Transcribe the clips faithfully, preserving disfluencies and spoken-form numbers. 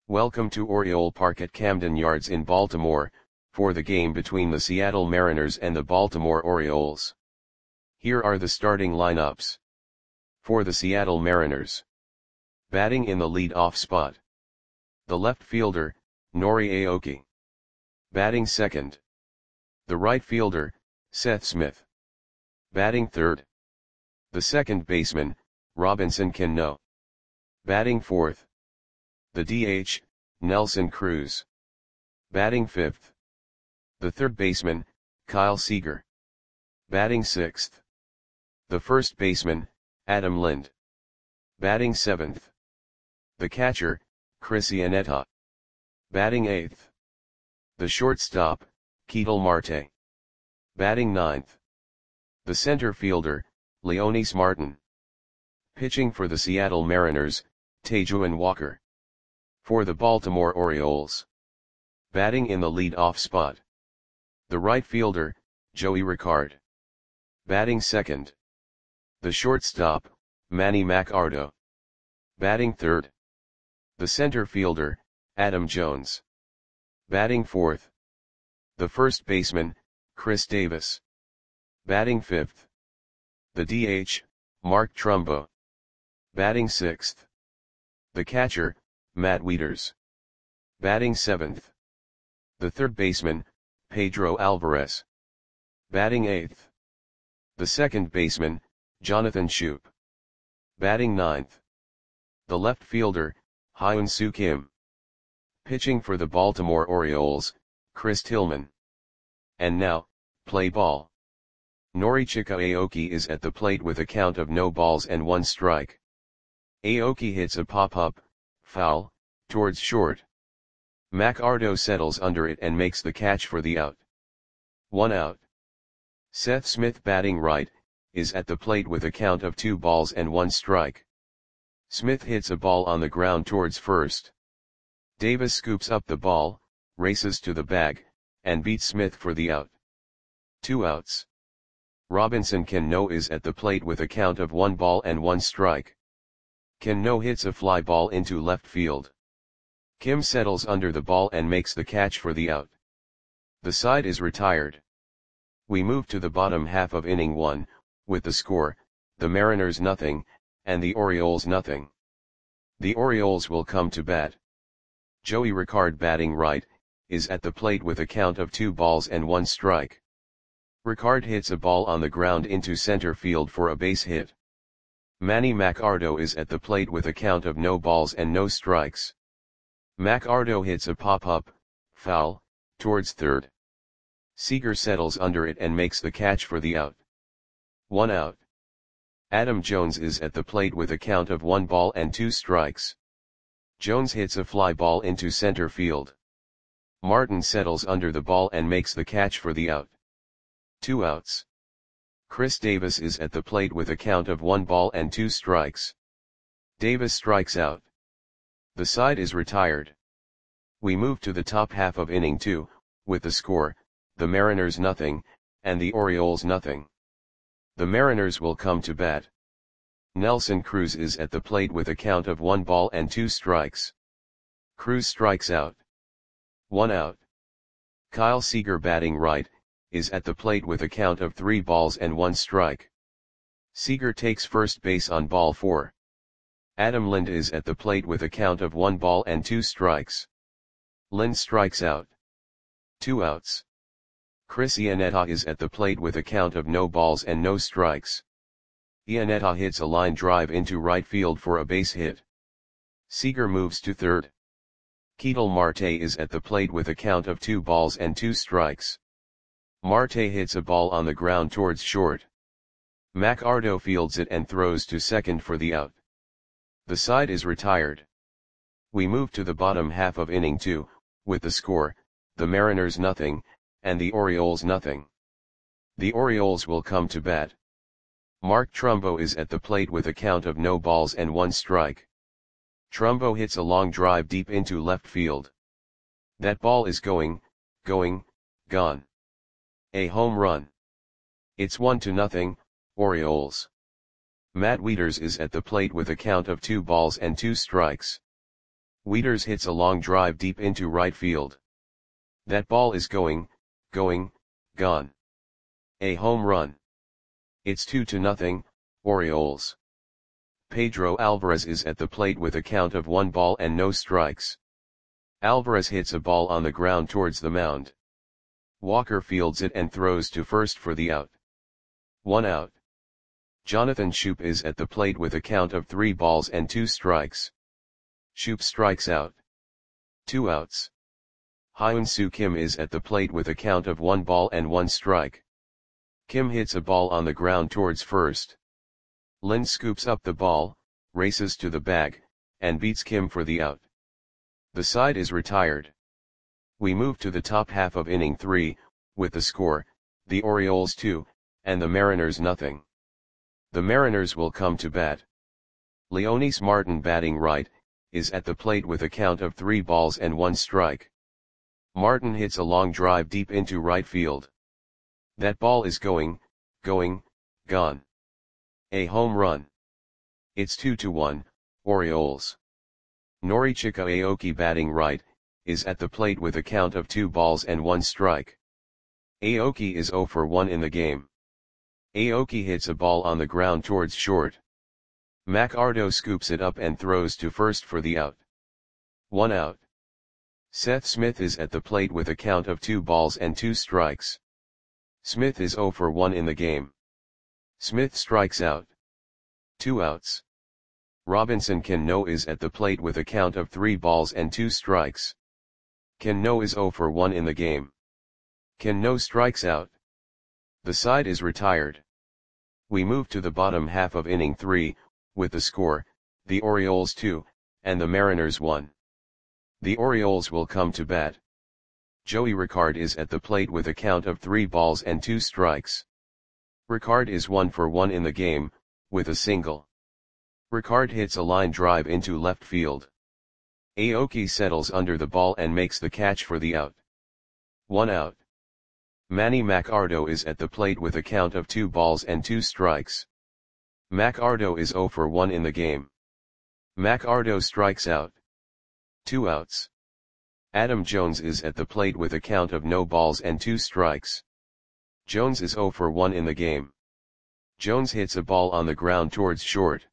Welcome to Oriole Park at Camden Yards in Baltimore, for the game between the Seattle Mariners and the Baltimore Orioles. Here are the starting lineups. For the Seattle Mariners. Batting in the lead-off spot. The left fielder, Nori Aoki. Batting second. The right fielder, Seth Smith. Batting third. The second baseman, Robinson Cano. Batting fourth. The D H, Nelson Cruz. Batting fifth. The third baseman, Kyle Seager. Batting sixth. The first baseman, Adam Lind. Batting seventh. The catcher, Chris Iannetta. Batting eighth. The shortstop, Ketel Marte. Batting ninth. The center fielder, Leonys Martin. Pitching for the Seattle Mariners, Taijuan Walker. For the Baltimore Orioles. Batting in the lead-off spot. The right fielder, Joey Rickard. Batting second. The shortstop, Manny Machado. Batting third. The center fielder, Adam Jones. Batting fourth. The first baseman, Chris Davis. Batting fifth. The D H, Mark Trumbo. Batting sixth. The catcher, Matt Wieters. Batting seventh. The third baseman, Pedro Alvarez. Batting eighth. The second baseman, Jonathan Schoop. Batting ninth. The left fielder, Hyun-Soo Kim. Pitching for the Baltimore Orioles, Chris Tillman. And now, play ball. Norichika Aoki is at the plate with a count of no balls and one strike. Aoki hits a pop-up, foul, towards short. Machado settles under it and makes the catch for the out. One out. Seth Smith, batting right, is at the plate with a count of two balls and one strike. Smith hits a ball on the ground towards first. Davis scoops up the ball, races to the bag, and beats Smith for the out. Two outs. Robinson Cano is at the plate with a count of one ball and one strike. Cano hits a fly ball into left field. Kim settles under the ball and makes the catch for the out. The side is retired. We move to the bottom half of inning one, with the score, the Mariners nothing, and the Orioles nothing. The Orioles will come to bat. Joey Rickard, batting right, is at the plate with a count of two balls and one strike. Rickard hits a ball on the ground into center field for a base hit. Manny Machado is at the plate with a count of no balls and no strikes. Machado hits a pop-up, foul, towards third. Seager settles under it and makes the catch for the out. One out. Adam Jones is at the plate with a count of one ball and two strikes. Jones hits a fly ball into center field. Martin settles under the ball and makes the catch for the out. Two outs. Chris Davis is at the plate with a count of one ball and two strikes. Davis strikes out. The side is retired. We move to the top half of inning two, with the score, the Mariners nothing, and the Orioles nothing. The Mariners will come to bat. Nelson Cruz is at the plate with a count of one ball and two strikes. Cruz strikes out. One out. Kyle Seager, batting right, is at the plate with a count of three balls and one strike. Seager takes first base on ball four. Adam Lind is at the plate with a count of one ball and two strikes. Lind strikes out. Two outs. Chris Iannetta is at the plate with a count of no balls and no strikes. Iannetta hits a line drive into right field for a base hit. Seager moves to third. Ketel Marte is at the plate with a count of two balls and two strikes. Marte hits a ball on the ground towards short. Machado fields it and throws to second for the out. The side is retired. We move to the bottom half of inning two, with the score, the Mariners nothing, and the Orioles nothing. The Orioles will come to bat. Mark Trumbo is at the plate with a count of no balls and one strike. Trumbo hits a long drive deep into left field. That ball is going, going, gone. A home run. It's one to nothing, Orioles. Matt Wieters is at the plate with a count of two balls and two strikes. Wieters hits a long drive deep into right field. That ball is going, going, gone. A home run. It's two to nothing, Orioles. Pedro Alvarez is at the plate with a count of one ball and no strikes. Alvarez hits a ball on the ground towards the mound. Walker fields it and throws to first for the out. One out. Jonathan Schoop is at the plate with a count of three balls and two strikes. Schoop strikes out. Two outs. Hyun-Soo Kim is at the plate with a count of one ball and one strike. Kim hits a ball on the ground towards first. Lin scoops up the ball, races to the bag, and beats Kim for the out. The side is retired. We move to the top half of inning three, with the score, the Orioles two, and the Mariners nothing. The Mariners will come to bat. Leonys Martin batting right, is at the plate with a count of three balls and one strike. Martin hits a long drive deep into right field. That ball is going, going, gone. A home run. It's two to one, Orioles. Norichika Aoki batting right, is at the plate with a count of two balls and one strike. Aoki is zero for one in the game. Aoki hits a ball on the ground towards short. McArdo scoops it up and throws to first for the out. One out. Seth Smith is at the plate with a count of two balls and two strikes. Smith is zero for one in the game. Smith strikes out. Two outs. Robinson Cano is at the plate with a count of three balls and two strikes. Cano is zero for one in the game. Cano strikes out. The side is retired. We move to the bottom half of inning three, with the score, the Orioles two, and the Mariners one. The Orioles will come to bat. Joey Ricard is at the plate with a count of three balls and two strikes. Ricard is one for one in the game, with a single. Ricard hits a line drive into left field. Aoki settles under the ball and makes the catch for the out. One out. Manny McArdo is at the plate with a count of two balls and two strikes. McArdo is zero for one in the game. McArdo strikes out. Two outs. Adam Jones is at the plate with a count of no balls and two strikes. Jones is zero for one in the game. Jones hits a ball on the ground towards short.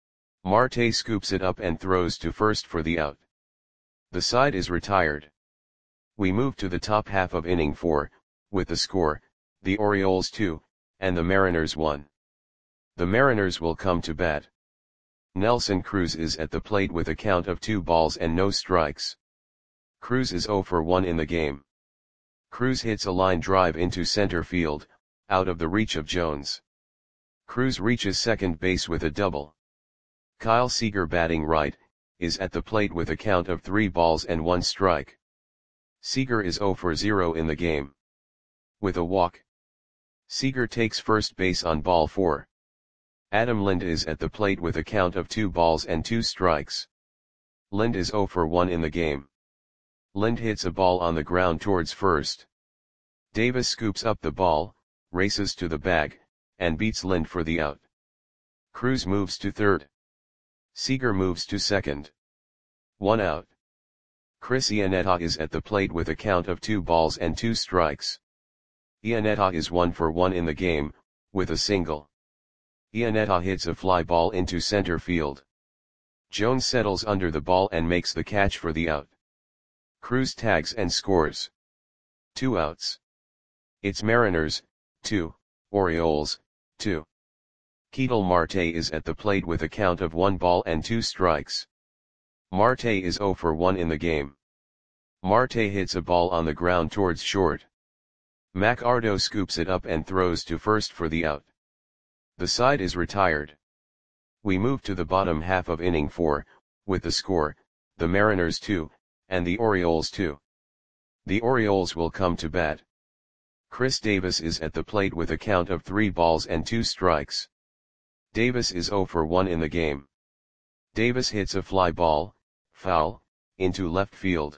Marte scoops it up and throws to first for the out. The side is retired. We move to the top half of inning four, with the score, the Orioles two, and the Mariners one. The Mariners will come to bat. Nelson Cruz is at the plate with a count of two balls and no strikes. Cruz is zero for one in the game. Cruz hits a line drive into center field, out of the reach of Jones. Cruz reaches second base with a double. Kyle Seager batting right, is at the plate with a count of three balls and one strike. Seager is zero for zero in the game. With a walk. Seager takes first base on ball four. Adam Lind is at the plate with a count of two balls and two strikes. Lind is zero for one in the game. Lind hits a ball on the ground towards first. Davis scoops up the ball, races to the bag, and beats Lind for the out. Cruz moves to third. Seager moves to second. One out. Chris Iannetta is at the plate with a count of two balls and two strikes. Iannetta is one for one in the game, with a single. Iannetta hits a fly ball into center field. Jones settles under the ball and makes the catch for the out. Cruz tags and scores. Two outs. It's Mariners, two, Orioles, two. Ketel Marte is at the plate with a count of one ball and two strikes. Marte is zero for one in the game. Marte hits a ball on the ground towards short. McArdo scoops it up and throws to first for the out. The side is retired. We move to the bottom half of inning four, with the score, the Mariners two, and the Orioles two. The Orioles will come to bat. Chris Davis is at the plate with a count of three balls and two strikes. Davis is zero for one in the game. Davis hits a fly ball, foul, into left field.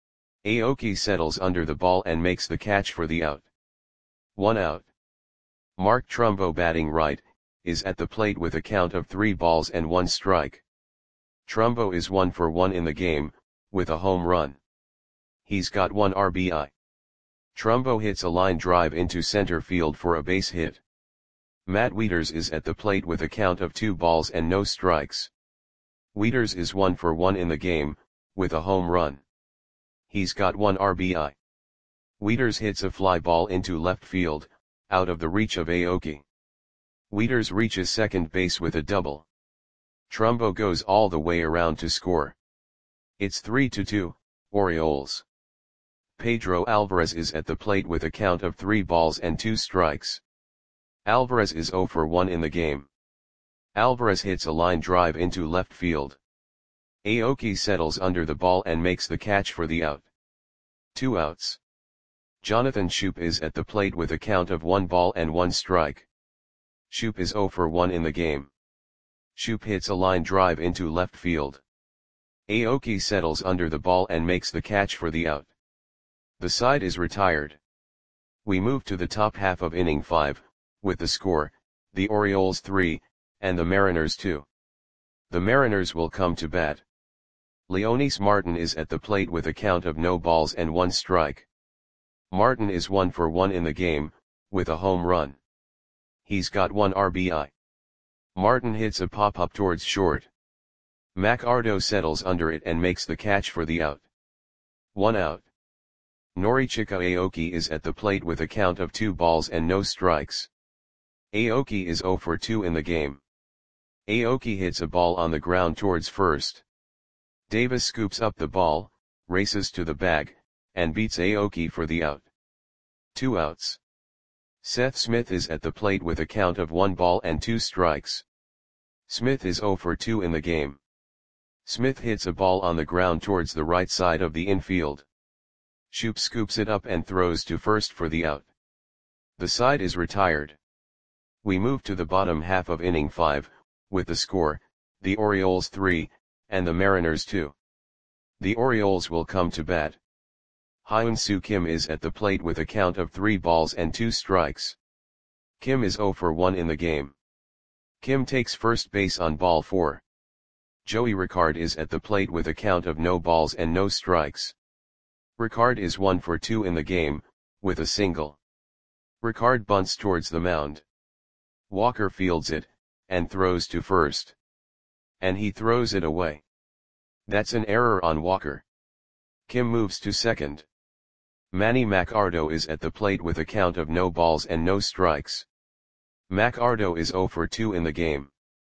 Aoki settles under the ball and makes the catch for the out. One out. Mark Trumbo batting right, is at the plate with a count of three balls and one strike. Trumbo is one for one in the game, with a home run. He's got one R B I. Trumbo hits a line drive into center field for a base hit. Matt Wieters is at the plate with a count of two balls and no strikes. Wieters is one for one in the game, with a home run. He's got one R B I. Wieters hits a fly ball into left field, out of the reach of Aoki. Wieters reaches second base with a double. Trumbo goes all the way around to score. It's three to two, Orioles. Pedro Alvarez is at the plate with a count of three balls and two strikes. Alvarez is zero for one in the game. Alvarez hits a line drive into left field. Aoki settles under the ball and makes the catch for the out. Two outs. Jonathan Schoop is at the plate with a count of one ball and one strike. Schoop is zero for one in the game. Schoop hits a line drive into left field. Aoki settles under the ball and makes the catch for the out. The side is retired. We move to the top half of inning five, with the score, the Orioles three, and the Mariners two. The Mariners will come to bat. Leonys Martin is at the plate with a count of no balls and one strike. Martin is one for one in the game, with a home run. He's got one R B I. Martin hits a pop-up towards short. McArdo settles under it and makes the catch for the out. One out. Norichika Aoki is at the plate with a count of two balls and no strikes. Aoki is zero for two in the game. Aoki hits a ball on the ground towards first. Davis scoops up the ball, races to the bag, and beats Aoki for the out. Two outs. Seth Smith is at the plate with a count of one ball and two strikes. Smith is zero for two in the game. Smith hits a ball on the ground towards the right side of the infield. Schoop scoops it up and throws to first for the out. The side is retired. We move to the bottom half of inning five, with the score, the Orioles three, and the Mariners two. The Orioles will come to bat. Hyun-Soo Kim is at the plate with a count of three balls and two strikes. Kim is zero for one in the game. Kim takes first base on ball four. Joey Ricard is at the plate with a count of no balls and no strikes. Ricard is one for two in the game, with a single. Ricard bunts towards the mound. Walker fields it, and throws to first. And he throws it away. That's an error on Walker. Kim moves to second. Manny McArdo is at the plate with a count of no balls and no strikes. McArdo is zero for two in the game.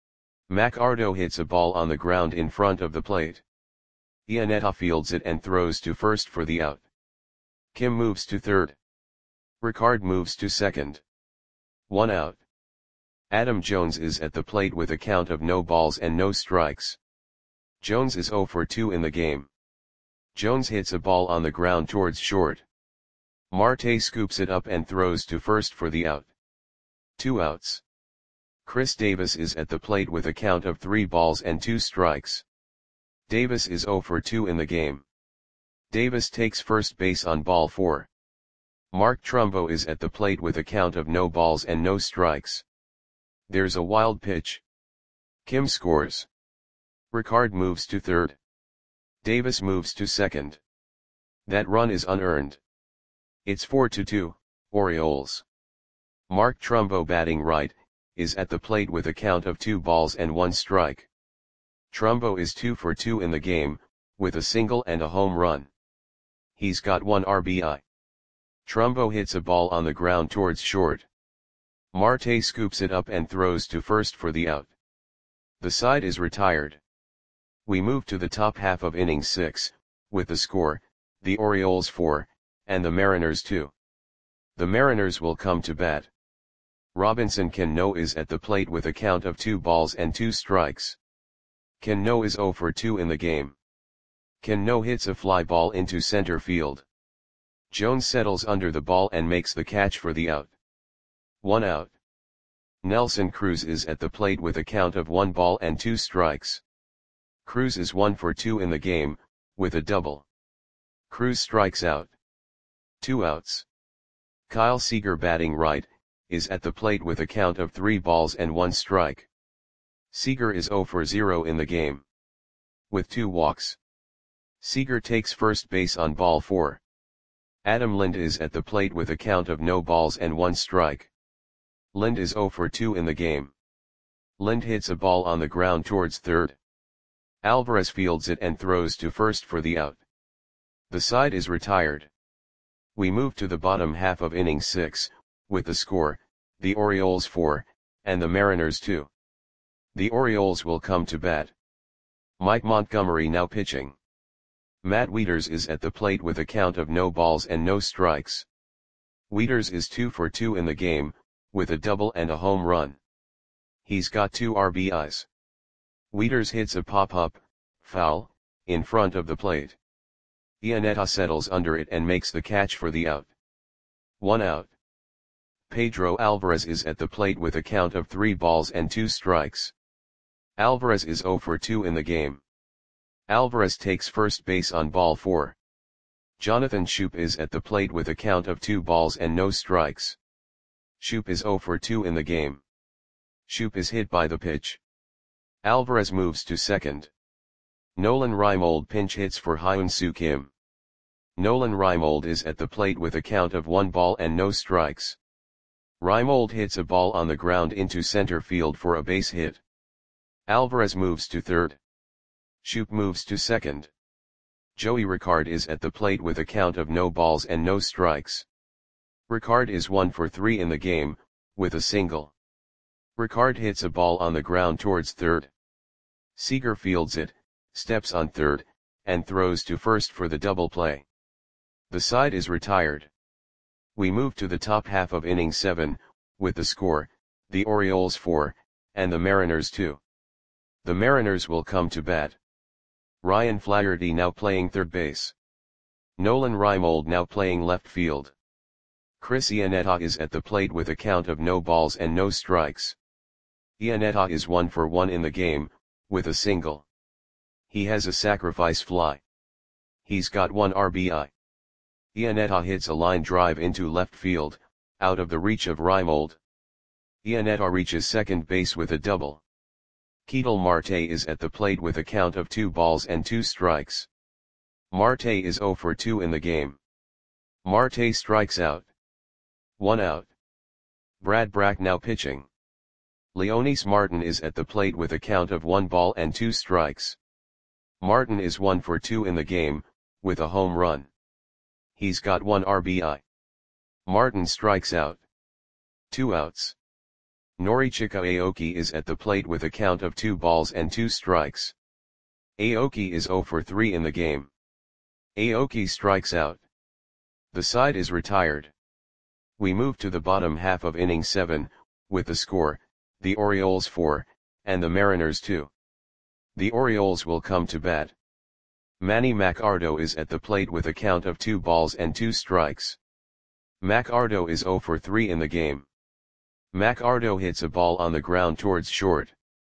McArdo hits a ball on the ground in front of the plate. Iannetta fields it and throws to first for the out. Kim moves to third. Ricard moves to second. One out. Adam Jones is at the plate with a count of no balls and no strikes. Jones is zero for two in the game. Jones hits a ball on the ground towards short. Marte scoops it up and throws to first for the out. Two outs. Chris Davis is at the plate with a count of three balls and two strikes. Davis is zero for two in the game. Davis takes first base on ball four. Mark Trumbo is at the plate with a count of no balls and no strikes. There's a wild pitch. Kim scores. Ricard moves to third. Davis moves to second. That run is unearned. It's four to two, Orioles. Mark Trumbo, batting right, is at the plate with a count of two balls and one strike. Trumbo is two for two in the game, with a single and a home run. He's got one R B I. Trumbo hits a ball on the ground towards short. Marte scoops it up and throws to first for the out. The side is retired. We move to the top half of inning six, with the score, the Orioles four, and the Mariners two. The Mariners will come to bat. Robinson Cano is at the plate with a count of two balls and two strikes. Cano is zero for two in the game. Cano hits a fly ball into center field. Jones settles under the ball and makes the catch for the out. One out. Nelson Cruz is at the plate with a count of one ball and two strikes. Cruz is one for two in the game, with a double. Cruz strikes out. Two outs. Kyle Seager, batting right, is at the plate with a count of three balls and one strike. Seager is zero for zero in the game. With two walks. Seager takes first base on ball four. Adam Lind is at the plate with a count of no balls and one strike. Lind is zero for two in the game. Lind hits a ball on the ground towards third. Alvarez fields it and throws to first for the out. The side is retired. We move to the bottom half of inning six, with the score, the Orioles four, and the Mariners two. The Orioles will come to bat. Mike Montgomery now pitching. Matt Wieters is at the plate with a count of no balls and no strikes. Wieters is two for two in the game, with a double and a home run. He's got two R B Is. Wieters hits a pop-up, foul, in front of the plate. Iannetta settles under it and makes the catch for the out. One out. Pedro Alvarez is at the plate with a count of three balls and two strikes. Alvarez is zero for two in the game. Alvarez takes first base on ball four. Jonathan Schoop is at the plate with a count of two balls and no strikes. Schoop is zero for two in the game. Schoop is hit by the pitch. Alvarez moves to second. Nolan Reimold pinch hits for Hyun-Soo Kim. Nolan Reimold is at the plate with a count of one ball and no strikes. Reimold hits a ball on the ground into center field for a base hit. Alvarez moves to third. Schoop moves to second. Joey Ricard is at the plate with a count of no balls and no strikes. Ricard is one for three in the game, with a single. Ricard hits a ball on the ground towards third. Seager fields it, steps on third, and throws to first for the double play. The side is retired. We move to the top half of inning seven, with the score, the Orioles four, and the Mariners two. The Mariners will come to bat. Ryan Flaherty now playing third base. Nolan Reimold now playing left field. Chris Iannetta is at the plate with a count of no balls and no strikes. Iannetta is one for one in the game, with a single. He has a sacrifice fly. He's got one R B I. Iannetta hits a line drive into left field, out of the reach of Reimold. Iannetta reaches second base with a double. Ketel Marte is at the plate with a count of two balls and two strikes. Marte is zero for two in the game. Marte strikes out. One out. Brad Brach now pitching. Leonys Martin is at the plate with a count of one ball and two strikes. Martin is one for two in the game, with a home run. He's got one R B I. Martin strikes out. Two outs. Norichika Aoki is at the plate with a count of two balls and two strikes. Aoki is zero for three in the game. Aoki strikes out. The side is retired. We move to the bottom half of inning seven, with the score, the Orioles four, and the Mariners two. The Orioles will come to bat. Manny Macardo is at the plate with a count of two balls and two strikes. Macardo is zero for three in the game. Macardo hits a ball on the ground towards short.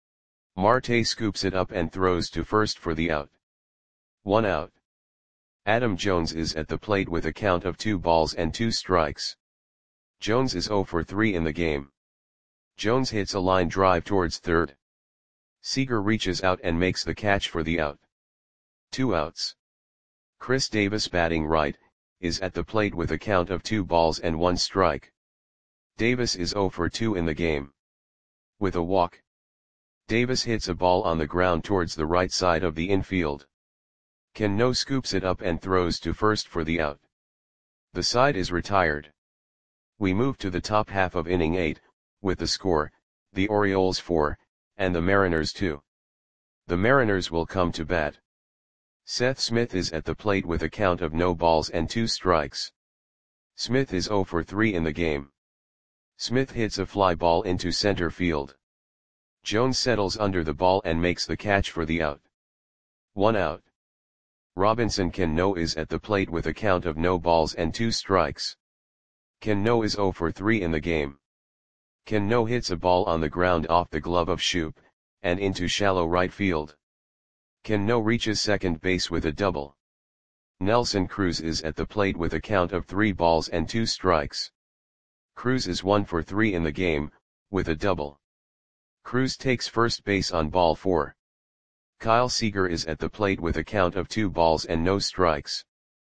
Marte scoops it up and throws to first for the out. One out. Adam Jones is at the plate with a count of two balls and two strikes. Jones is zero for three in the game. Jones hits a line drive towards third. Seager reaches out and makes the catch for the out. Two outs. Chris Davis batting right, is at the plate with a count of two balls and one strike. Davis is zero for two in the game. With a walk. Davis hits a ball on the ground towards the right side of the infield. Cano scoops it up and throws to first for the out. The side is retired. We move to the top half of inning eight, with the score, the Orioles four, and the Mariners two. The Mariners will come to bat. Seth Smith is at the plate with a count of no balls and two strikes. Smith is zero for three in the game. Smith hits a fly ball into center field. Jones settles under the ball and makes the catch for the out. One out. Robinson Cano is at the plate with a count of no balls and two strikes. Cano is zero for three in the game. Cano hits a ball on the ground off the glove of Schoop, and into shallow right field. Cano reaches second base with a double. Nelson Cruz is at the plate with a count of three balls and two strikes. Cruz is one for three in the game, with a double. Cruz takes first base on ball four. Kyle Seager is at the plate with a count of two balls and no strikes.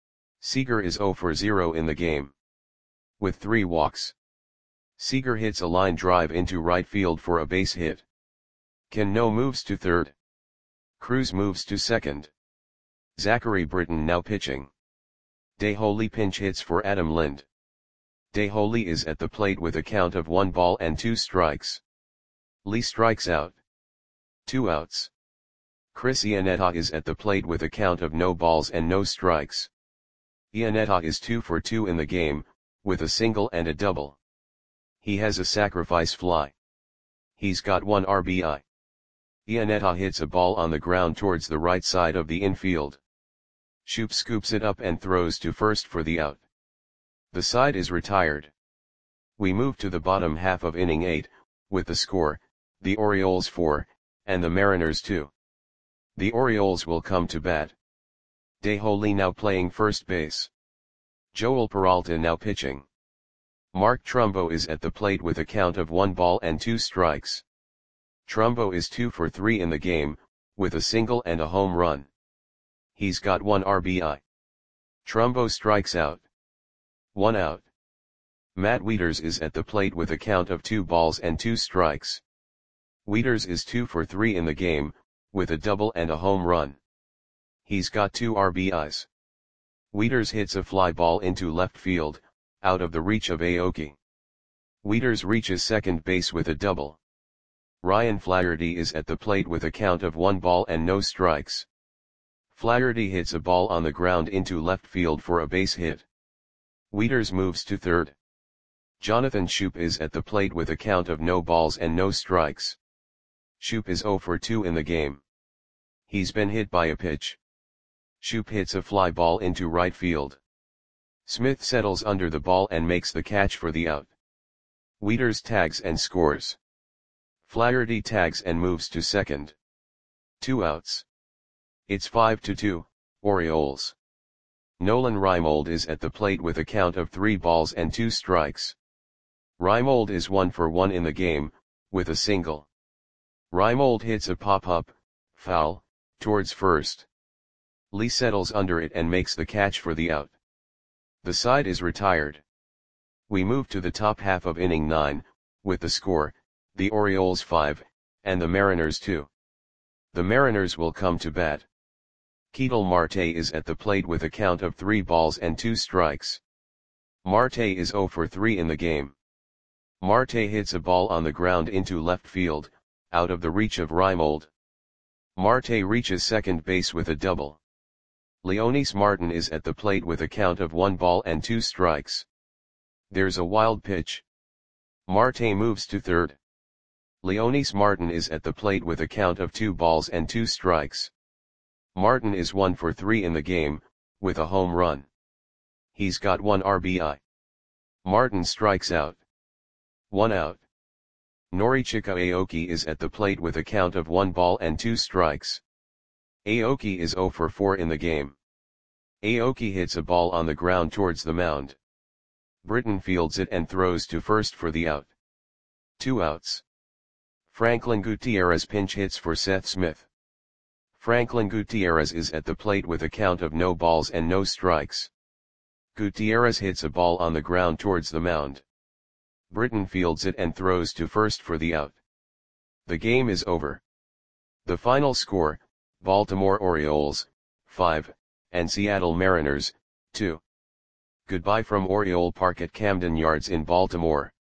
Seager is zero for zero in the game. With three walks. Seager hits a line drive into right field for a base hit. Cano moves to third. Cruz moves to second. Zachary Britton now pitching. DeHoly pinch hits for Adam Lind. DeHoly is at the plate with a count of one ball and two strikes. Lee strikes out. Two outs. Chris Iannetta is at the plate with a count of no balls and no strikes. Iannetta is two for two in the game, with a single and a double. He has a sacrifice fly. He's got one R B I. Iannetta hits a ball on the ground towards the right side of the infield. Shoop scoops it up and throws to first for the out. The side is retired. We move to the bottom half of inning eight, with the score, the Orioles four, and the Mariners two. The Orioles will come to bat. DeHoly now playing first base. Joel Peralta now pitching. Mark Trumbo is at the plate with a count of one ball and two strikes. Trumbo is two for three in the game, with a single and a home run. He's got one R B I. Trumbo strikes out. One out. Matt Wieters is at the plate with a count of two balls and two strikes. Wieters is two for three in the game, with a double and a home run. He's got two R B Is. Wieters hits a fly ball into left field, out of the reach of Aoki. Wieters reaches second base with a double. Ryan Flaherty is at the plate with a count of one ball and no strikes. Flaherty hits a ball on the ground into left field for a base hit. Wieters moves to third. Jonathan Shoop is at the plate with a count of no balls and no strikes. Shoop is zero for two in the game. He's been hit by a pitch. Shoop hits a fly ball into right field. Smith settles under the ball and makes the catch for the out. Wieters tags and scores. Flaherty tags and moves to second. Two outs. It's five to two, Orioles. Nolan Reimold is at the plate with a count of three balls and two strikes. Reimold is one for one in the game, with a single. Reimold hits a pop-up, foul, towards first. Lee settles under it and makes the catch for the out. The side is retired. We move to the top half of inning nine, with the score, the Orioles five, and the Mariners two. The Mariners will come to bat. Ketel Marte is at the plate with a count of three balls and two strikes. Marte is zero for three in the game. Marte hits a ball on the ground into left field, out of the reach of Reimold. Marte reaches second base with a double. Leonys Martin is at the plate with a count of one ball and two strikes. There's a wild pitch. Marte moves to third. Leonys Martin is at the plate with a count of two balls and two strikes. Martin is one for three in the game, with a home run. He's got one R B I. Martin strikes out. One out. Norichika Aoki is at the plate with a count of one ball and two strikes. Aoki is zero for four in the game. Aoki hits a ball on the ground towards the mound. Britton fields it and throws to first for the out. Two outs. Franklin Gutierrez pinch hits for Seth Smith. Franklin Gutierrez is at the plate with a count of no balls and no strikes. Gutierrez hits a ball on the ground towards the mound. Britton fields it and throws to first for the out. The game is over. The final score, Baltimore Orioles, five, and Seattle Mariners, two. Goodbye from Oriole Park at Camden Yards in Baltimore.